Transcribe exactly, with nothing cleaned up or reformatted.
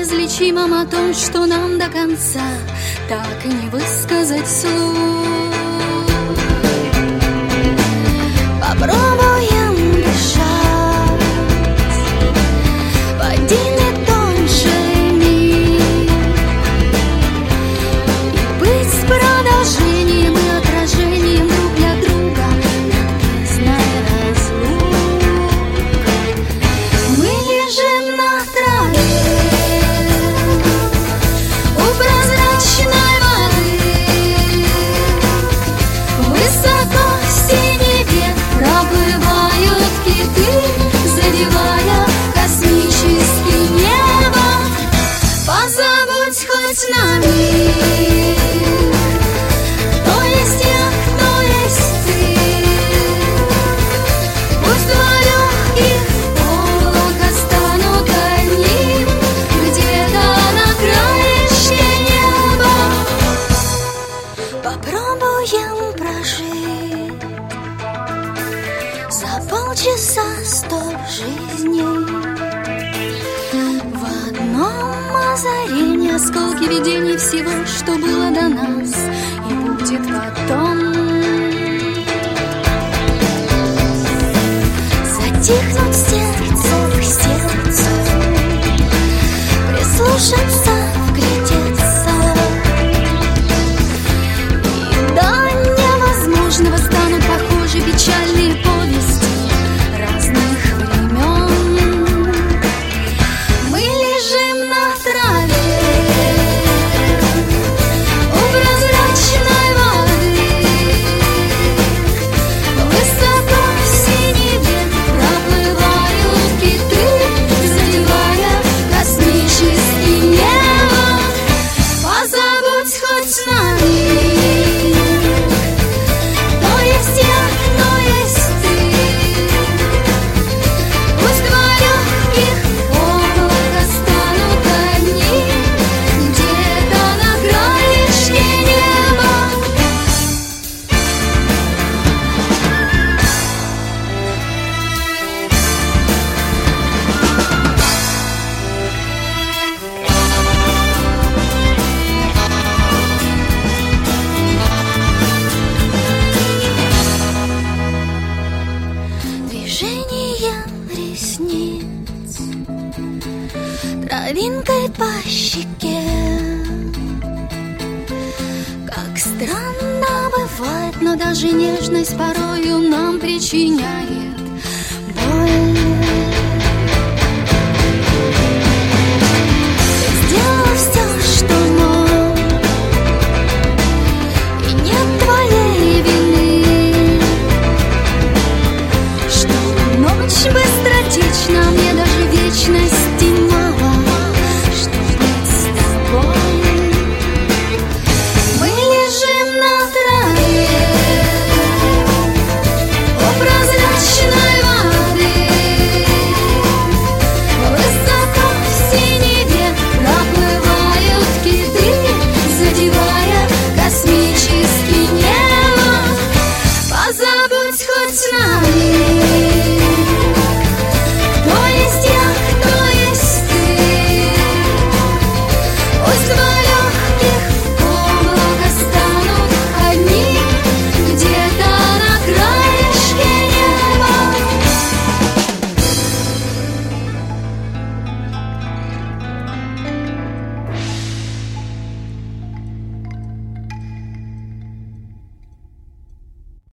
неразличимом, о том, что нам до конца так и не высказать вслух. Попробуем дышать в один и тот же миг и быть продолжением и отражением друг для друга над бездной разлук. Мы лежим на траве у прозрачной воды, высоко в синеве проплывают киты, задевая космический небо. Позабудь хоть на миг, кто есть я, кто есть ты. Пусть два легких облака станут одним где-то на краешке неба. Попробуем прожить за полчаса сто жизней. В одном озарении осколки видений всего, что было до нас и будет потом. Затихнуть сердце к сердцу, прислушаться, вглядеться, и до невозможного станут похожи печальные повести разных времен. Мы лежим на траве у прозрачной воды, высоко в синеве проплывают киты, задевая космический небо. Позабудь хоть на миг, кто есть я, кто есть ты. Пусть два легких облака станут одним где-то на краешке неба. Движение ресниц травинкой по щеке. Как странно бывает, но даже нежность порою нам причиняет боль.